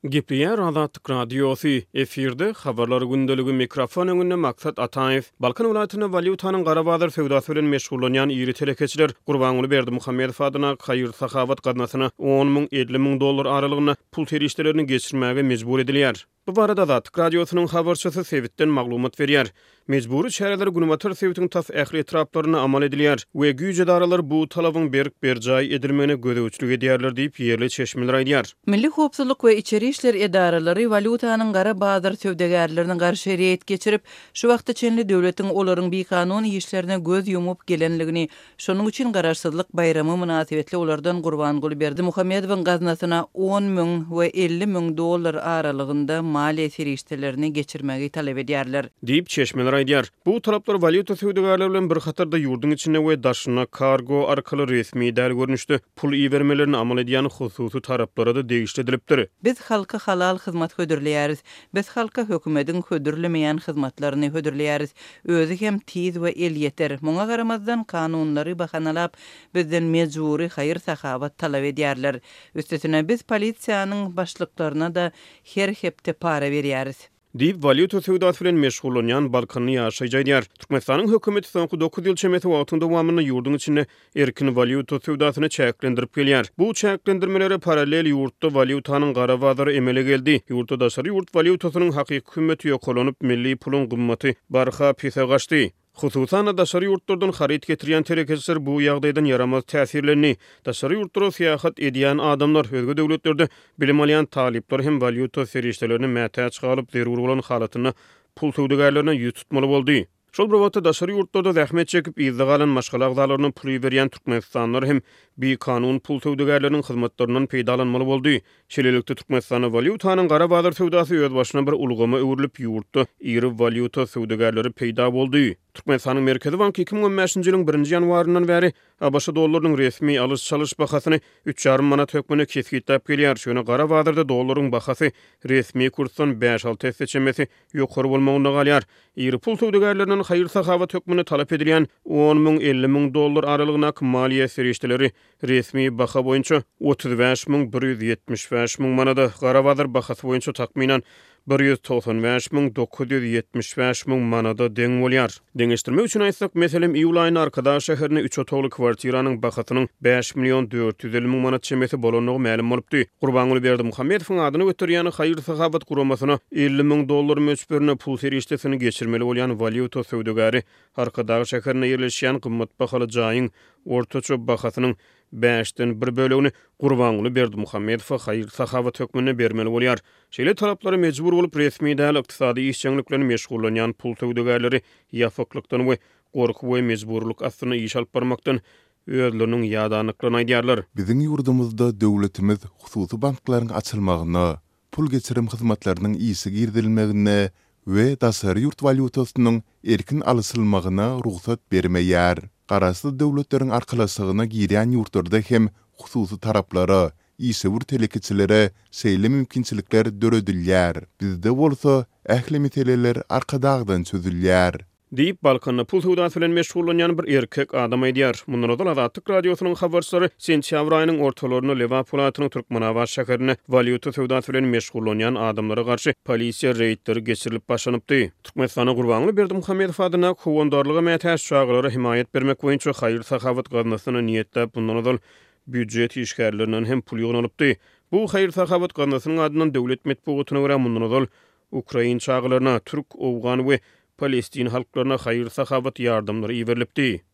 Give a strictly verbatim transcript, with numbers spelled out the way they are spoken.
Gepliyer Azatlyk Radiosu efirde habarlary gündeligi mikrofon öňünde maksat Ataev Balkan welatyny valyutanyň gara bazar sewdasy bilen meşgullanýan iri telekeçiler Gurbanuly Berdi Muhammedow adyna haýyr sahabat gadnasyna on miň elli miň dollar aralygyna pul terişlerini geçirmäge mejbur edilýär. Bu barada Azatlyk Radiosynyň habarçysy Sewitden maglumat berýär. Mejburi çäreler günumatar Sewitiň tas ähli etraplaryna amal edilýär we güýje daralar bu talabyň berk berjay edilmegine gödäwçilik edýärler diýip ýerli çeşmeler aýdýar. Milli howpsuzlyk we içeri işler edaralary valutanyň gara bazar sewdegarlarynyň garşy reýet geçirip, şu wagtda çenli döwletiň olaryň bikanun işlerine göz yumup gelenligini, şonuň üçin garaşsyzlyk bayramy münasibetli olardan Gurbanuly Berdi Muhammedowyň gaznasyna on miň we elli miň dollar aralygynda maliýe terişlerini geçirmegi talep edýärler. Diýip çeşmeler aýdýar. Bu talaplar valyuta sewdegarlary bilen bir hatarda ýurdun içinde we daşyna kargo arkaly resmi däl görnüşde pul iýermelerini amal edýän hususy taraplara da degişdirilipdir. Biz halka halal hyzmat hödürleýäris. Biz halka hökümetiň hödürlemeýän hyzmatlaryny hödürleýäris. Özü hem tiz we el ýeter. Muňa garamazdan kanunlary bahanalap bizden mejburi haýyr sahabat talap edýärler. Üstesine biz polisiýanyň başlyklaryna da her hepde para berýäris. Diýip valyuta sewdasy bilen meşgullanýan Balkany ýaşaýjylar. Türkmenistanyň hökümeti soňky dokuz ýyl çemeti wagtynda wamyny ýurdun içinde erkin valyuta sewdasyny çäklendirip gelýär. Bu çäklendirmelere paralel ýurtda valyutanyň gara bazary emele geldi. Ýurtda daşary ýurt valyutasynyň hakyky kıymeti ýokolanyp milli pulun gymmaty barha pise gaçdy. Hususan daşary ýurtlardan harit getirýän terekeçler bu ýagdaýdan yaramaz täsirlerini, daşary ýurtlara syýahat edýän adamlar, özge döwletlerde bilim alýan talipler hem valyuta serişdelerini mätäç çykaryp zerur bolan halatyny pul sewdegarlaryna ýüz tutmaly boldy. Şol bir wagtda daşary ýurtlarda zähmet çekip ýyzda galan maşgala agzalaryny pul berýän türkmenistanlar hem bir kanun pul sewdegarlarynyň hyzmatlarynyň peýdalanmaly boldy. Şeýlelikde Türkmenistanyň valyutanyň gara bazar sewdasy öz başyna bir ulgama öwrülip ýurtda iri valyuta sewdegarlary peýda boldy. Türkmenistanyň Merkezi Banky iki miň on beşinji ýylyň birinji ýanwaryndan bäri Abaşa dollarynyň resmi alys-çalyş bahasyny üç ýarym manat hökmüne kesgitläp gelýär. Şonu gara bazarda dollaryň bahasy resmi kursdan beş alty çemeti ýokary bolmagyna galýar. Iri pul sewdegarlarynyň haýyr sahabat hökmüne talap edilýän on miň elli miň dollar aralygyna maliýe serişdeleri resmi baha boýunça otuz beş miň bir ýüz ýetmiş beş miň manada, gara bazar bahasy boýunça takminan bir ýüz toksan beş miň dokuz ýüz ýetmiş beş miň manada deň bolýar. Deňişdirme üçin aýtsak, meselem iýul aýyny arkada şäherine üç otagly kwartiraның bahasynyň beş milyon dört ýüz elli miň manat çemeti bolanyny ma'lum bolupdy. Gurbanuly Berdi Muhammedowyň adyny göterýän haýyr sahabat guramasyna elli miň dollar möçberine pul serişdesini geçirmeli bolýan valyuta sewdegary arkada şäherine ýerleşýän gymmat bahaly jaýyň ortaça bahasynyň beşden bir bölegini Gurbanuly Berdi Muhammedow haýyr sahabat hökmüne bermeli bolýar. Şeýle talaplary mejbur bolup resmi däl ykdysady işçiliklerini meşgullanýan pul sewdegarlary ýafaklykdan we gorky we mejburluk astyna iş alyp barmakdan özleriniň ýadanyklaryny aýdýarlar. Biziň ýurdumyzda döwletimiz hususy banklaryň açylmagyna, pul geçirim hyzmatlarynyň ýygy girdilmegine we daşary ýurt valyutasynyň erkin alysylmagyna ruhsat bermeýär. Garasy döwletleriň arkalaşygyna girýän ýurtlarda hem hususy taraplara, ýysewur telekeçilere seýle mümkinçilikler döredilýär. Bizde bolsa ähli meteleler arkadagdan çözülýär. Diýip Balkanyň pul sewdasy bilen meşgullanýan bir erkek adam aýdýar. Mundan Azatlyk Radiosynyň habarçylary sentýabr aýynyň ortalaryny Leva Polatynyň Türkmenawa şäherine valyuta sewdasy bilen meşgullanýan adamlara garşy polisiýa reýdleri geçirilip başlanypdy. Türkmenistanyň Gurbanuly Berdi Muhammedow adyna howandarlyga mätäç çağlara himayet bermek boýunça haýyr sahabat gadnasyny niýetlep bundan büdjet işgärlerinden hem pul ýygnalypdy. Bu haýyr sahabat gadnasynyň adyndan döwlet medeniýetine görä mundan Ukrain çağlaryna Türk, Owgan we Palestin halklaryna haýyr sahabat ýardamlary iberilipdi.